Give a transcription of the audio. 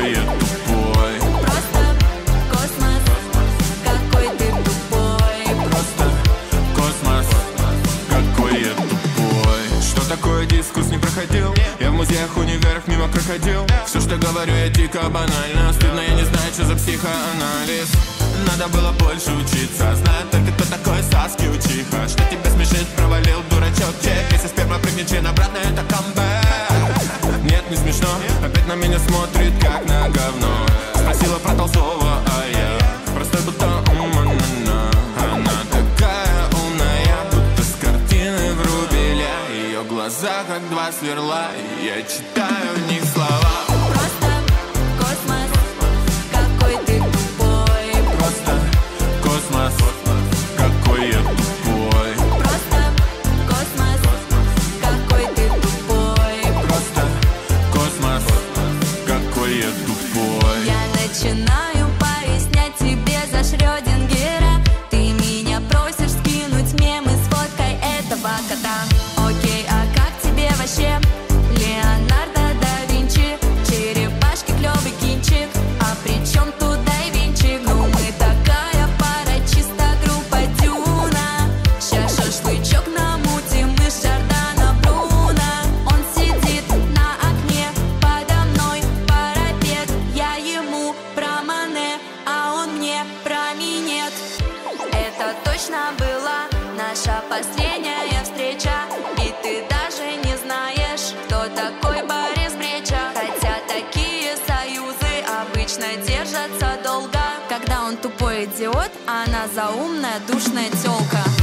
какой я тупой. Просто космос, какой ты тупой. Просто космос, какой я тупой. Что такое дискус не проходил? Я в музеях, универах мимо крокодил. Все, что говорю, я дико банально. Стыдно, я не знаю, что за психоанализ. Надо было больше учиться. Знаю только, кто такой Саски Учиха. Что тебя смешит, провалил дурачок чек. Если сперма прыгнет член обратно, это камбэк. Нет, не смешно, опять на меня смотрит как на говно. Спросила про Толстого, а я просто будто умна. Она такая умная, будто с картины врубеля. Ее глаза как два сверла, и я читаю в них слова. Просто космос, какой ты тупой. Просто космос, какой я тупой. Просто космос, какой ты тупой. Просто космос, какой я тупой. Я начинаю пояснять тебе за Шрёдингера. Ты меня просишь скинуть мемы с фоткой этого кота. Окей, а как тебе вообще Леонардо да Винчи? Черепашки, клёвый кинчик. А при чем тут Дай Винчик? Ну мы такая пара, чисто группа Дюна. Ща шашлычок намутим мы с Жордано Бруно. Он сидит на окне, подо мной парапет. Я ему про Мане, а он мне про минет. Это точно была наша последняя встреча. И ты даже не знаешь, кто такой Борис Бреча. Хотя такие союзы обычно держатся долго. Когда он тупой идиот, а она заумная, душная тёлка.